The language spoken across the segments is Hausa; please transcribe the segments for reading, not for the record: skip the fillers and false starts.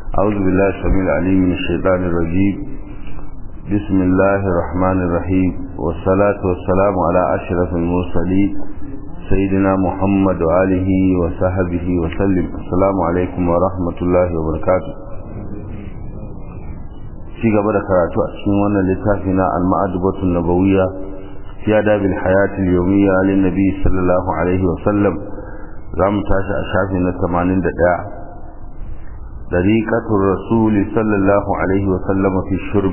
أعوذ بالله السميع العليم من الشيطان الرجيم. بسم الله الرحمن الرحيم، والصلاة والسلام على أشرف المرسلين سيدنا محمد وآله وصحبه وسلم. السلام عليكم ورحمة الله وبركاته. في قبل قراءة أسنوان لتافنا المأدبة النبوية في آداب الحياة اليومية للنبي صلى الله عليه وسلم. رام تاشا أشافنا 80 طريقة الرسول صلى الله عليه وسلم في الشرب.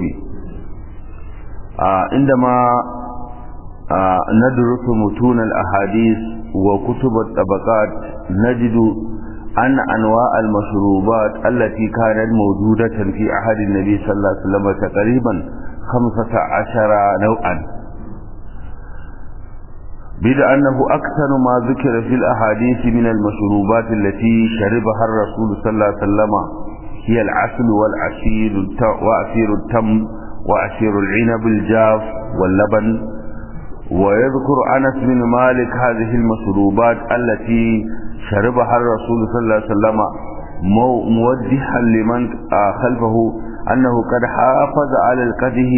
عندما ندرس متون الأحاديث وكتب الطبقات نجد أن أنواع المشروبات التي كانت موجودة في عهد النبي صلى الله عليه وسلم تقريبا 15 نوعا، بدأ أنه أكثر ما ذكر في الأحاديث من المشروبات التي شربها الرسول صلى الله عليه وسلم هي العسل وعصير التمر وعصير العنب الجاف واللبن. ويذكر أنس بن مالك هذه المشروبات التي شربها الرسول صلى الله عليه وسلم موضحا لمن خلفه أنه قد حافظ على القدح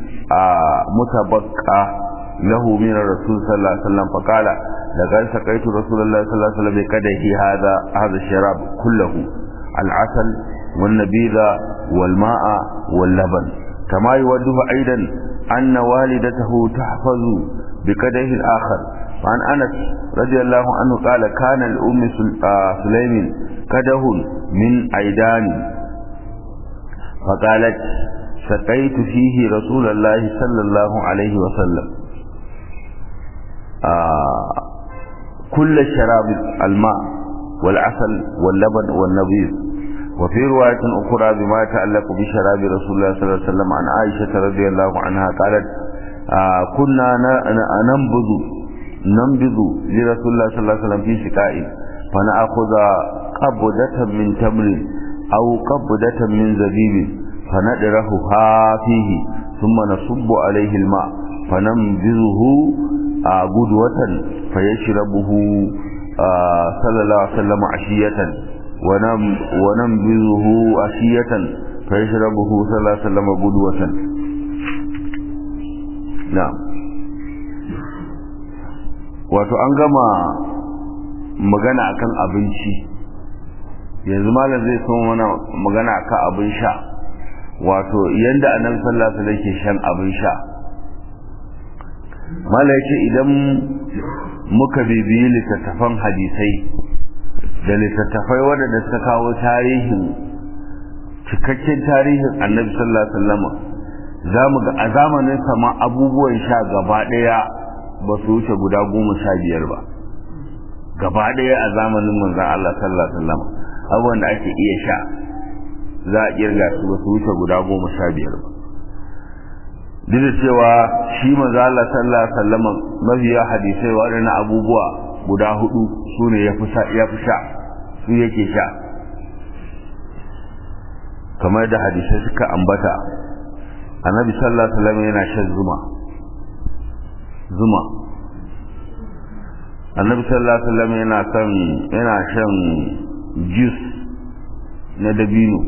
المتبقى له من الرسول صلى الله عليه وسلم، فقال لقد سقيت رسول الله صلى الله عليه وسلم بقدحه هذا الشراب كله، العسل والنبيذ والماء واللبن. كما يوضح أيضا أن والدته تحفظ بقدح الآخر. وعن أنس رضي الله عنه قال كان لأم سليم قدح من عيدان فقالت سقيت فيه رسول الله صلى الله عليه وسلم. كل شراب الماء والعسل واللبن والنبيذ. وفي رواية أخرى بما يتعلق بشراب رسول الله صلى الله عليه وسلم عن عائشة رضي الله عنها قالت كنا ننبذ لرسول الله صلى الله عليه وسلم في سقاء فنأخذ قبضة من تمر أو قبضة من زبيب فندرهها فيه ثم نصب عليه الماء فننبذه قدوة فيشربه صلى الله عليه وسلم عشية وننبذه عشية فيشربه صلى الله عليه وسلم قدوة. نعم. wato an gama magana akan abinci, yanzu malam zai so mana magana akan abin sha, wato yanda annabi sallallahu alaihi wasallam yake shan abin sha. malam yace idan muka bibiyi littattafan hadisai da littattafai waɗanda suka kawo tarihin cikakken tarihin annabi sallallahu alaihi wasallam, zamu ga a zamanin sama abubuwan sha gaba ɗaya ba su wuce guda 15 ba. Gaba ɗaya a zamanin manzon Allah sallallahu alaihi wasallam abubuwan da ake iya sha za a kirga su ba su wuce guda 15 ba. Duk da cewa shi manzon Allah sallallahu alaihi wasallam mafiya hadisai waɗannan abubuwa guda 4 su ne ya fi sha su yake sha, kamar da hadisai suka ambata. Annabi sallallahu alaihi wasallam yana shan zuma. Annabi sallallahu alaihi wasallam yana shan juice na dabino.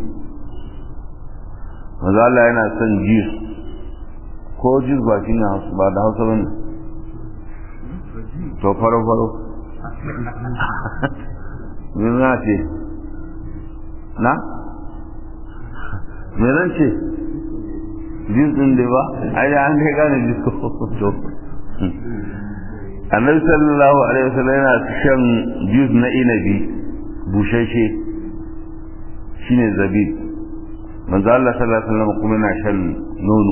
manzo Allah yana son juice ko juice ba shine ba da Hausa bane to faro mina ce na mina ce juice din da ba ai an ga gane juice to Annabi sallallahu alaihi wasallam yana shan juice na inabi bushashe shine zabib. Manzo Allah sallallahu alaihi wasallam kuma yana shan nono.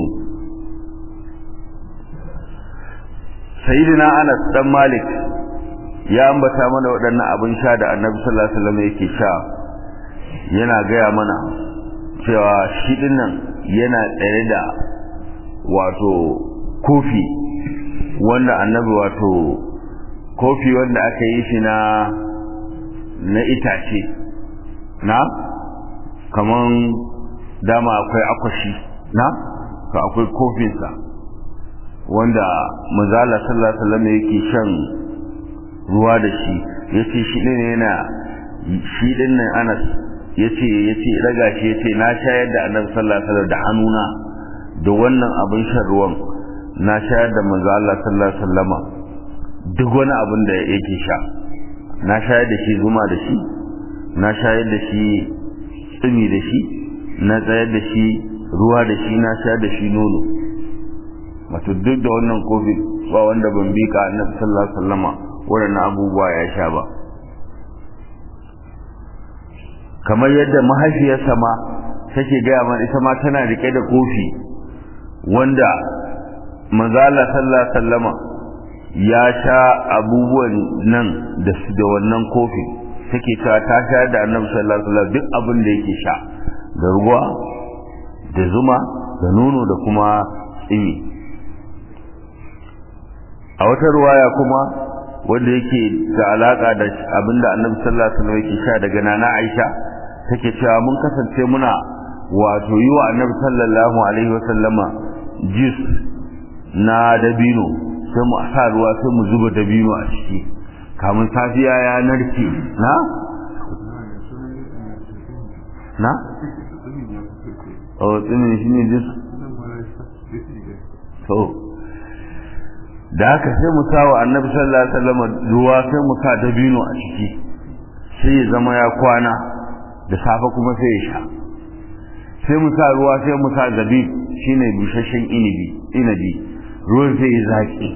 Sayyidina Anas dan Malik ya ambata mana waɗannan abin sha da Annabi sallallahu alaihi wasallam yake sha, yana gaya mana cewa shi dinnan yana tsare da wato kofi wanda Annabi wato kofi wanda aka yi shi na itace na kaman dama akwai akwashi na to akwai kofinsa wanda manzala sallallahu alaihi wasallam yake shan ruwa da shi. yace shi ne yana shi dinnan Anas yace daga shi yace na shayar da annabi sallallahu alaihi wasallam da hannuna da wannan abin shan ruwan na shayar da manzo Allah sallallahu alaihi wasallama duk wani abin da yake sha na shayar da shi zuma da shi na shayar da shi tsimi da shi na tsayar da shi ruwa da shi na shayar da shi nono wato duk da wannan kofi ba wanda ban bi ka annabi sallallahu alaihi wasallama wannan abubuwa ya sha ba kamar yadda mahaifiyarsa ma take gaya mana ita ma tana rike da kofi wanda manzo Allah sallallahu alaihi wasallama ya sha abubuwan nan da wannan kofi take cewa ta sha da annabi sallallahu alaihi wasallam duk abin da yake sha da ruwa da zuma da nono da kuma tsimi a wata ruwaya kuma wanda yake da alaka da abinda annabi sallallahu alaihi wasallam yake sha daga nana Aisha take cewa mun kasance muna wato yi wa annabi sallallahu alaihi wasallama jus na dabino sai mu sa ruwa sai mu zuba dabino a ciki kamun safiya ya narke na oh tsimi shine jus to da haka sai mu sa wa annabi sallallahu alaihi wasallam ruwa sai mu sa dabino a ciki sai ya zama ya kwana da safe kuma sai ya sha sai mu sa ruwa sai mu sa zabib shine bushashen inabi ruwan sai ya zaki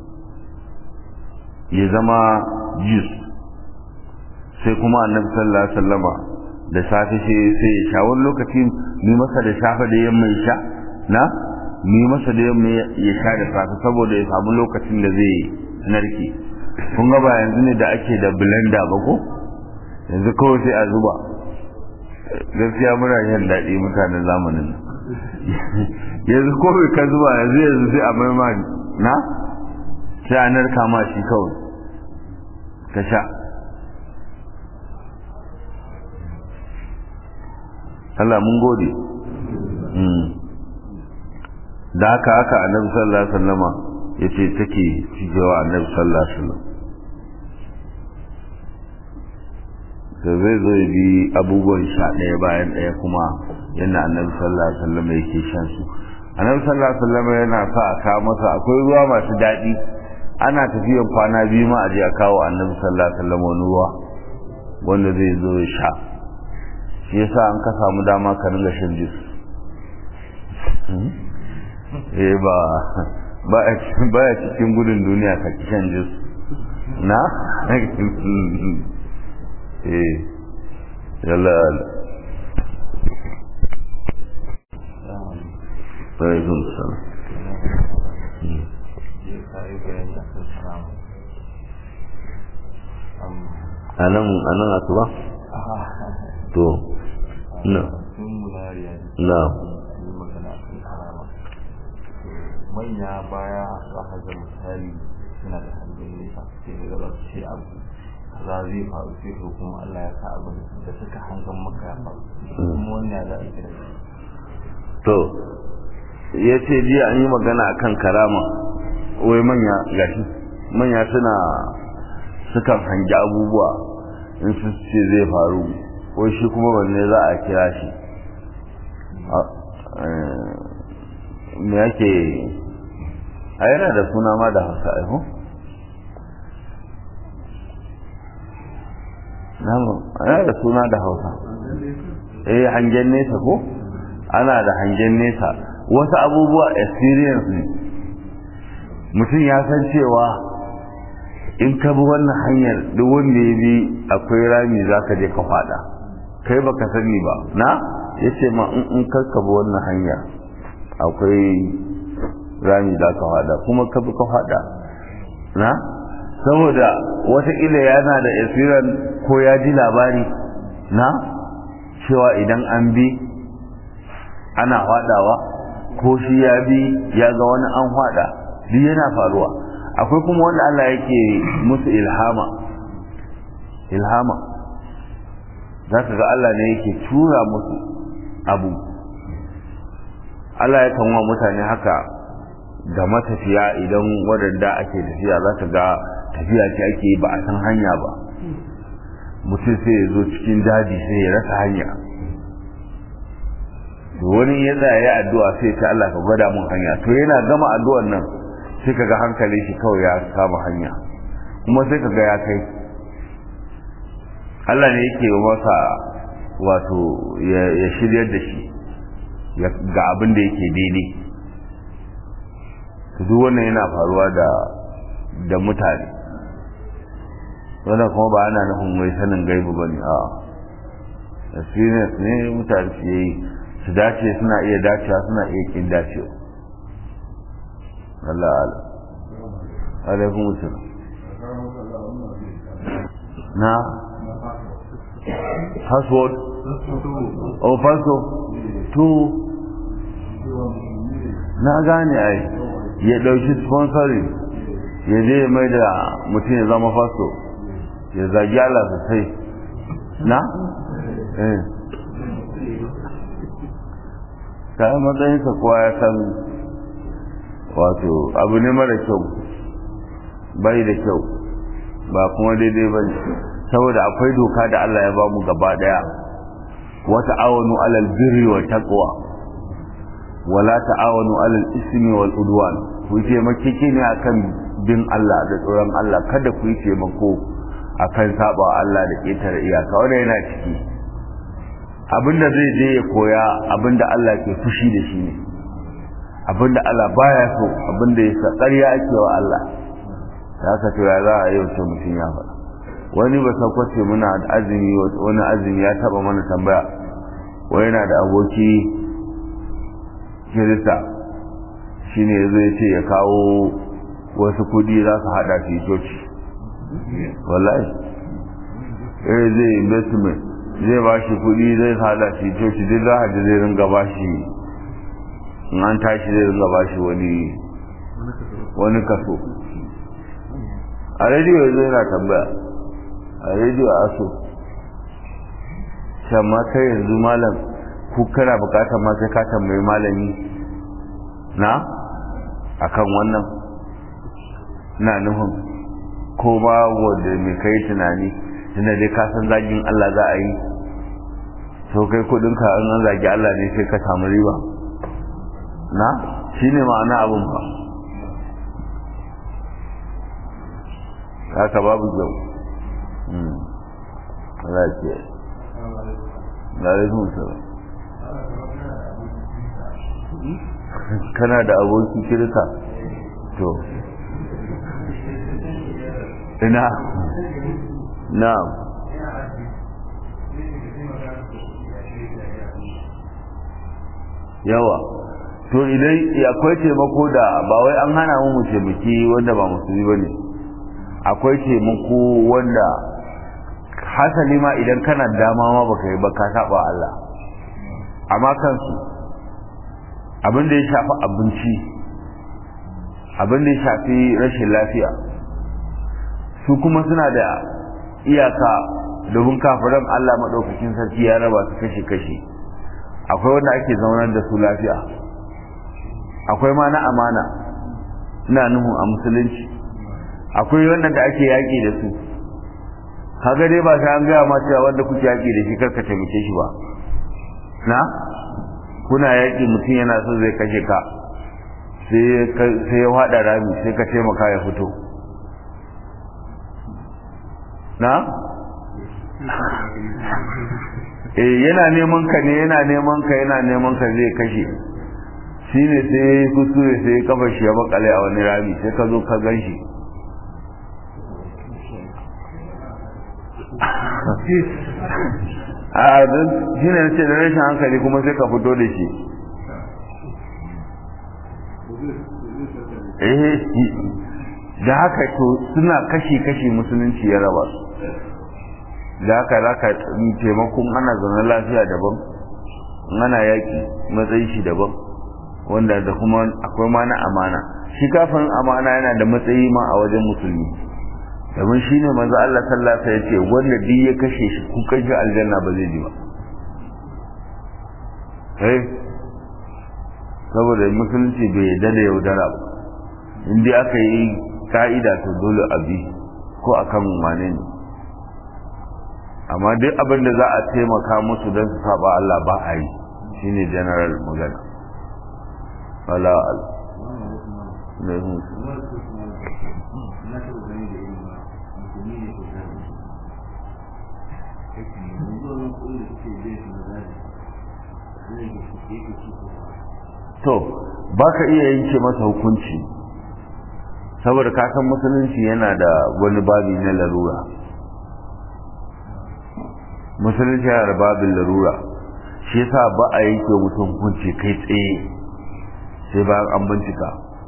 ya zama juice sai kuma annabi sallallahu alaihi wasallama da safe sai ya sha wani lokaci ni masa da safe da yamma ya sha na ni masa da yamma ya sha da safe saboda ya samu lokacin da zai narke kun ga ba yanzu ne da ake da blender ba ko yanzu kawai sai a zuba gaskiya muna yin daɗi mutanen zamanin yanzu kawai ka zuba yanzu sai a maima na sai a narka ma shi kawai ka sha Allah mun gode da haka annabi sallallahu alaihi wasallama yace take cijewa annabi sallallahu alaihi wasallam da zai zo bi abubuwan sha ɗaya bayan ɗaya kuma yana annabi sallallahu alaihi wasallam yake shan su annabi sallallahu alaihi wasallam yana sa a kawo masa akwai ruwa masu daɗi ana tafiyan kwana biyu ma a je a kawo annabi sallallahu alaihi wasallam wani ruwa wanda zai zo ya sha shi yasa an ka samu dama ka ringa shan jus ba ya cikin gudun duniya ka ci shan jus na yalla alaikum salam anan asuba to na manya baya za ka ga misali suna da hangen nesa sai ga gaba ce abu za zai faru sai ko kuma Allah ya sa abin da suka hangen maka ya faru kuma wannan da ake da to yace jiya an yi magana akan karama wai manya gashi manya sukan hangi abubuwa in su ce zai faru wai shi kuma wanne za a kira shi me yake a yana da suna ma da hausa aiho ana da suna da hausa hangen nesa ko ana da hangen nesa wasu abubuwa experience ne mutum ya san cewa in ka bi wannan hanyar duk wanda ya bi akwai rami za ka je ka fada kai baka sani ba na yace ma in ka bi wannan hanyar akwai rami za ka fada kuma ka bi ka fada na saboda wataƙila yana da experience ko ya ji labari na cewa idan an bi ana fadawa ko shi ya bi ya ga wani an fada duk yana faruwa akwai kuma wanda Allah yake musu ilhama za ka ga Allah ne yake tura musu abu Allah ya kanwa mutane haka ga matafiya idan wadanda ake tafiya za ka ga tafiya ce ake ba a san hanya ba mutum sai ya zo cikin daji sai ya rasa hanya, to wani ya tsaya ya addu'a sai ta Allah ka gwada mun hanya, to yana gama addu'ar nan sai kaga hankalin shi kawai ya kama hanya, kuma sai kaga ya kai. Allah ne yake masa wato ya shiryar da shi ga abin da yake daidai. to duk wannan yana faruwa da mutane, wannan kuma ba ana nufin mai sanin gaibu bane, a experience ne mutane su yi, su dace suna iya dacewa suna iya kin dacewa. Allah alaikum assalam. Na password oh password to na gane ai ya dauki sponsoring ya je mai da mutum ya zama fasto ya zagi Allah sosai na kayan matsayinsa kowa ya san wato abu ne mara kyau, bai da kyau, ba kuma daidai ba ne, saboda akwai doka da Allah ya ba mu gaba daya, wa ta'awanu alal birri wa taqwa wa la ta'awanu alal ismi wal udwan. Ku yi taimake ne akan bin Allah da tsoron Allah, kada ku yi taimako akan saba Allah da ƙetare iyaka. Wanda yana ciki abinda zai je ya koya abinda Allah ke fushi da shi ne, abinda Allah baya so, abinda ya sa ƙarya ake wa Allah. haka to ya za a yi wata mutum ya faɗa. Wani ba sakwace muna da azumi, wani azumi ya taɓa mana tambaya, wani yana da aboki kirista, shi ne ya zo ya ce ya kawo wasu kudi za su haɗa fi coci. Wallahi zai investment, zai ba shi kudi zai haɗa fi coci, duk za a ji zai ringa ba shi, in an tashi zai ringa ba shi wani kaso. A rediyo zai na tambaya, a rediyo a so shamma kai yanzu malam ku kana bukatar ma sai ka tambayi malami na akan wannan, na nufin ko ba wanda mai kai tunani tunda dai ka san zagin Allah za a yi, to kai kudinka an zagi Allah ne sai ka samu riba na, shine ma'ana abun ba haka babu kyau. Allah ce alaikun salam. Kana da aboki kirka to ina na'am yawa to idan akwai taimako da ba wai an hana mu taimaki wanda ba musulmi bane, akwai taimako wanda hasali ma idan kana dama ma baka yi ba ka saba Allah. Amma kansu abin da ya shafi abinci, abin da ya shafi rashin lafiya, su kuma suna da iyaka domin kafiran Allah madaukakin sarki ya raba su kashi-kashi. Akwai wanda ake zaunar da su lafiya, akwai ma na amana, ina nuhu a musulunci, akwai wanda da ake yaƙi da su. Kaga dai ba sai an gaya ma cewa wanda kuke yaƙi da shi karka taimake shi ba, na kuna yaƙi mutum yana so zai kashe ka, sai ya haɗa rami sai ka taimaka ya fito, na yana neman ka ne, yana neman ka zai kashe shi ne, sai kuskure sai kafa shi ya bakale a wani rami, sai ka zo ka gan shi a don shi ne ce da rashin hankali kuma sai ka fito da shi. Da haka to suna kashi-kashi musulunci ya raba su, da haka za ka taimakon ana zaune lafiya daban, ana yaƙi matsayi shi daban, wanda da kuma akwai ma na amana. Shi kafin amana yana da matsayi ma a wajen musulmi, domin shi ne manzo Allah sallallahu alaihi wasallam ya ce wanda duk ya kashe shi ku kashe aljanna ba zai ji ba. Saboda musulunci bai yarda da yaudara ba, in dai aka yi ka'ida to dole a bi ko akan wane ne. amma duk abin da za a taimaka musu don su saba Allah ba a yi shine general magana wala ne to baka iya yanke masa hukunci saboda ka san musulunci yana da wani babi na larura. Musulunci yana da babin larura, shi yasa ba a yanke mutum hukunci kai tsaye sai bayan an bincika.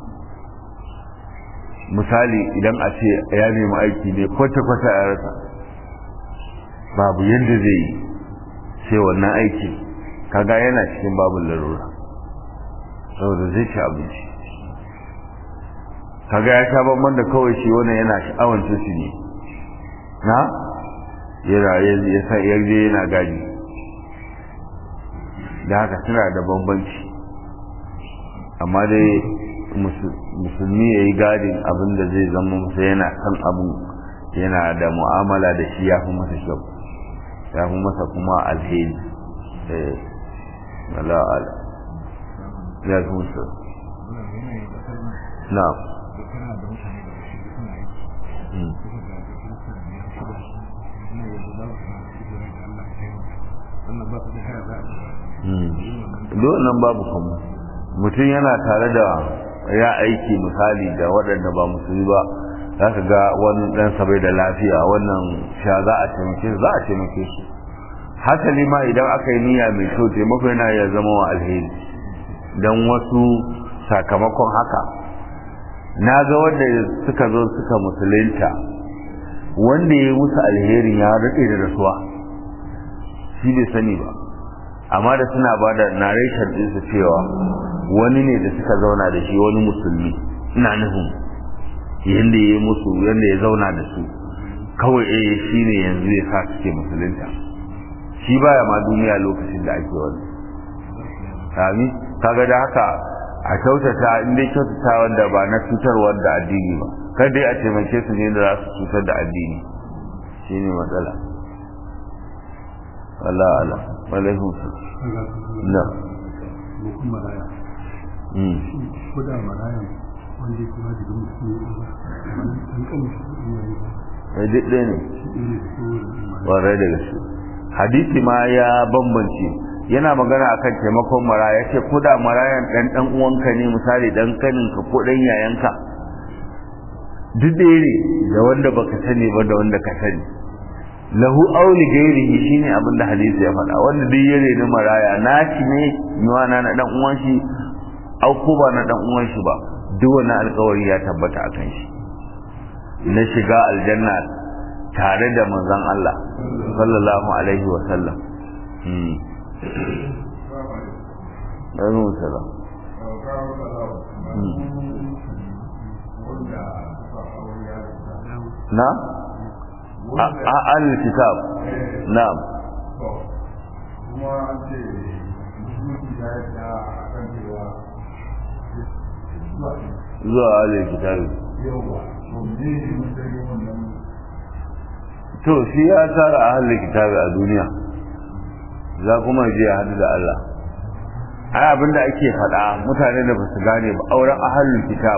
Misali idan a ce ya nemi aiki ne kwata-kwata a rasa, babu yadda zai yi sai wannan aiki, kaga yana cikin babin larura saboda zai ci abinci. kaga ya sha bamban da kawai shi wannan yana sha'awan su ne na ya sa yarje yana gadi, da haka suna da bambanci. amma dai musulmi ya yi gadin abin da zai zama masa yana kan abu, yana da mu'amala da shi ya fi masa kyau, ya fi masa kuma alheri. wala'ala ya fi masa na nan babu kuma mutum yana tare da ya aiki misali da waɗanda ba musulmi ba, za ka ga wani ɗansa bai da lafiya, wannan sha za a taimake su. hasali ma idan aka yi niyya mai kyau taimako yana ya zama wa alheri don wasu sakamakon haka. na ga wanda suka zo suka musulunta, wanda ya yi musu alherin ya rike da rasuwa shi bai sani ba, amma da suna ba da narration ɗinsu cewa wani ne da suka zauna da shi, wani musulmi, ina nufin yadda ya yi musu, yadda ya zauna da su kawai shi ne yanzu ya sa suke musulunta. shi baya ma duniya lokacin da ake wani sami kaga da haka a kyautata inda kyautata wanda ba na cutarwar da addini ba, kar dai a taimake su ne da za su cutar da addini, shine matsala. Allah Allah alaikum na ko da maraya wanda ya kuma jikin musulmi duk ɗaya ne warai da gaske. hadisi ma ya bambance, yana magana akan taimakon maraya, ce ko da marayan dan uwanka ne, misali dan kaninka ko dan yayanka, duk ɗaya ne da wanda baka sani ba da wanda ka sani. lahu auli gairihi shine abin da hadisi ya faɗa, wanda duk yare na maraya naci ne yiwana na dan uwan shi au ko ba na dan uwan shi ba, duk wannan alƙawari ya tabbata akan shi na shiga aljanna tare da manzon Allah sallallahu alaihi wa sallam. Alaihi salam. Na? al-kitab. Na'am. Zuwa al-kitab. To shi ya tara ahlul kitabi a duniya, za kuma je hadu da Allah. ai abinda ake faɗa mutane da basu gane ba, auren ahlul kitab,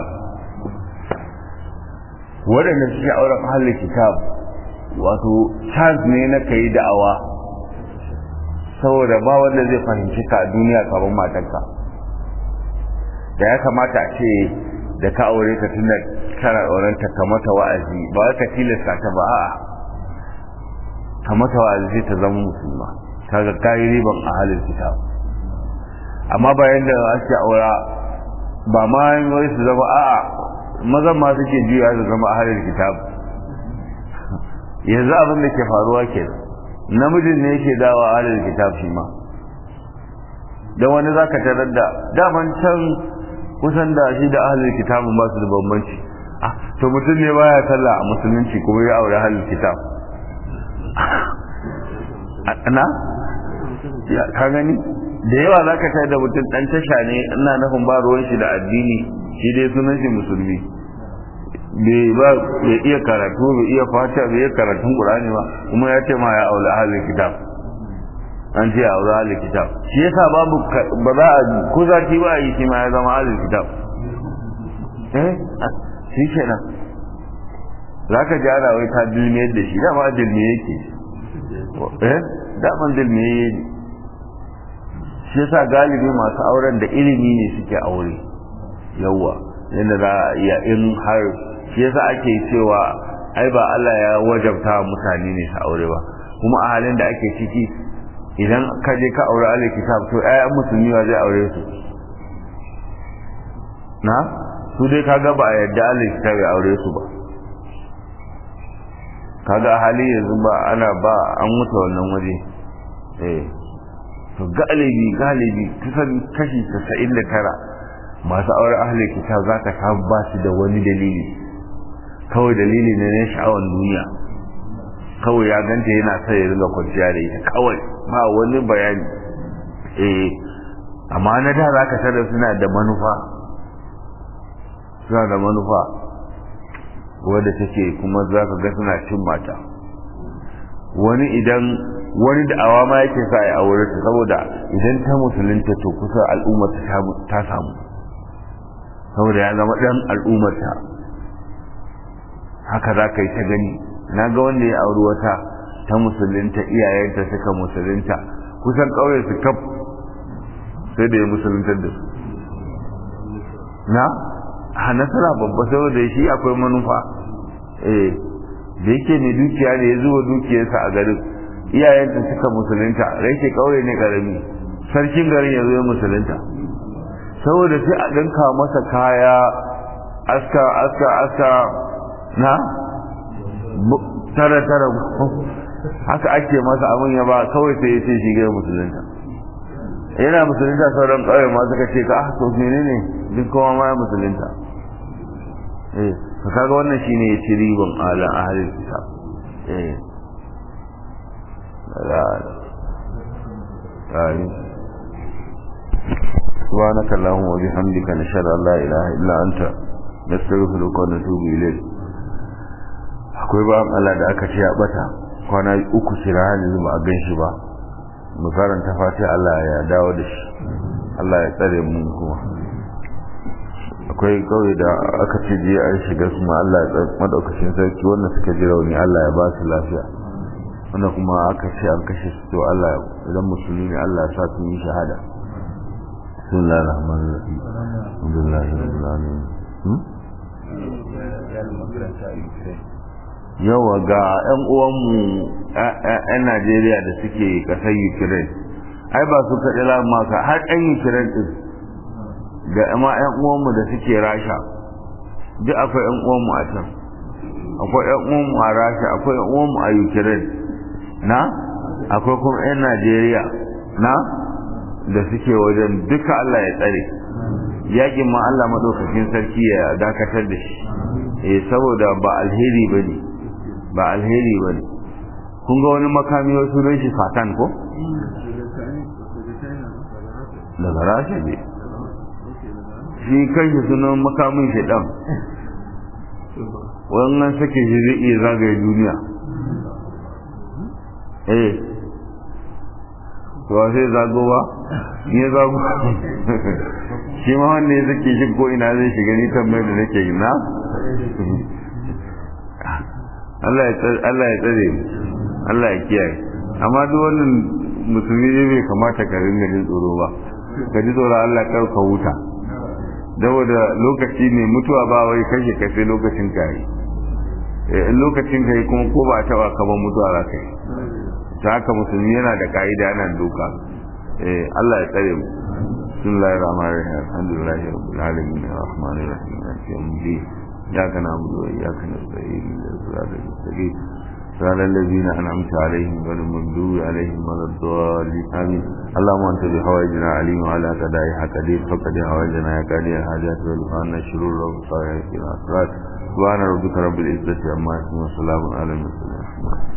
waɗanda suke auren ahlul kitab wato chance ne na kai da'awa, saboda ba wanda zai fahimci ka a duniya kamar matarka. da ya kamata a ce da ka aure ta tunda kana auren ta ka mata wa'azi, ba ka tilasta ta ba, a'a ka mata wa'azi ta zama musulma, kaga kai riban ahlul kitab. amma bayan da ake aura ba ma wai su zama a'a mazan ma suke juya su zama ahlul kitab. yanzu abin da ke faruwa ke namijin ne yake dawa ahlul kitab shi ma, dan wani zaka tarar da daman can kusan da shi da ahlul kitab ba su da bambanci. to mutum ne baya sallah a musulunci kuma ya aure ahlul kitab na ya ka gani da yawa zaka tarar da mutum dan tasha ne, ina nufin ba ruwan shi da addini, shi dai sunan shi musulmi, bai iya karatu bai iya fata bai iya karatun Qur'ani ba kuma ya ce ma ya aula ahlul kitab an ce aula ahlul kitab shi yasa babu ba za a ko zaki ba yi shi ma ya zama ahlul kitab shi kenan zaka ji ana wai ta dilme da shi dama dilme yake daman dilme yake shi yasa galibi masu auren da ilimi ne suke aure yawa yadda za a iya in har shi yasa ake cewa ai ba Allah ya wajabta mutane ne su aure ba kuma a halin da ake ciki idan ka je ka aure alal kitab to ayyan musulmi ba zai aure su na su dai kaga ba a yadda alal kitab ya aure su ba kaga a hali yanzu ba ana ba an mutu wannan waje to galibi kusan kashi 99 masu aure ahlul kitab zaka ka ba su da wani dalili kawai dalili ne na sha'awar duniya kawai ya ganta yana sai ya riga kwanciya da ita kawai ba wani bayani amma na da zaka tada suna da manufa wadda take kuma zaka ga suna cin mata wani da awama yake sa ya aure ta saboda idan ta musulunta to kusa al'ummar ta samu saboda ya zama dan al'ummar ta haka za ka yi ta gani na ga wanda ya auri wata ta musulunta iyayenta suka musulunta kusan ƙauye su kaf sai da ya musuluntar da su na a nasara babba saboda shi akwai manufa da yake ne dukiya ne ya zuwa dukiyarsa a garin iyayenta suka musulunta rake ƙauye ne ƙarami sarkin garin ya zo ya musulunta saboda sai a ɗinka masa kaya aska na tara haka ake masa abin ya ba kawai sai ya ce shi gaya musulunta yana musulunta sauran ƙauye ma suka ce ka to menene duk kowa ma ya musulunta ka kaga wannan shine ya ci riban alan ahlul kitab سبحانك اللهم وبحمدك نشهد ان لا اله الا انت نستغفرك ونتوب اليك akwai ba Allah da aka ce ya bata kwana uku shira halin ba a ganshi ba mu karanta fatiha Allah ya dawo da shi Allah ya tsare mu kuma akwai kawai da aka ce je a shiga kuma Allah ya madaukakin sarki wannan suka ji rauni Allah ya ba su lafiya wannan kuma aka ce an kashe su to Allah idan musulmi ne Allah ya sa su yi shahada bismillahir rahmanir rahim alhamdulillahi rabbil alamin yawa ga ƴan uwanmu ƴan Najeriya da suke ƙasar Ukraine ai ba su kaɗai lamaka har ƴan Ukraine ɗin ga ma ƴan uwanmu da suke Rasha duk akwai ƴan uwanmu a can akwai ƴan uwanmu a Rasha akwai ƴan uwanmu a Ukraine na akwai kuma ƴan Najeriya na da suke wajen duka Allah ya tsare yakin ma Allah madaukakin sarki ya dakatar da shi saboda ba alheri bane kun ga wani makami wasu don shi fatan ko daga Rasha ne shi kanshi sunan makamin shaidan wannan sake shi zai iya zagaye duniya to sai zago ba ne zago shi ma wanda ya sake shi ko ina zai shiga ni tambayar da nake yi na Allah ya tsare Allah ya kiyaye amma duk wannan musulmi ne bai kamata ka ringa jin tsoro ba ka ji tsoron Allah kar ka huta saboda lokaci ne mutuwa ba wai kashe ka sai lokacin ka yi in lokacin ka yi kuma ko ba taba ka ba mutuwa za ka yi ta haka musulmi yana da ka'ida yana doka Allah ya tsare mu bismillahir rahmanir rahim alhamdulillahi rabbil alamin arrahmanir rahim maliki yawmiddin iyyaka na'budu wa iyyaka nasta'in ihdinas siratal mustaqim صراط الذين أنعمت عليهم غير المغضوب عليهم ولا الضالين آمين اللهم أنت بحوائجنا عليم وعلى قضائها قدير فقد حوائجنا يا قاضي الحاجات والقانا الشرور والصالحات سبحان ربك رب العزة عما يصفون وسلام على المرسلين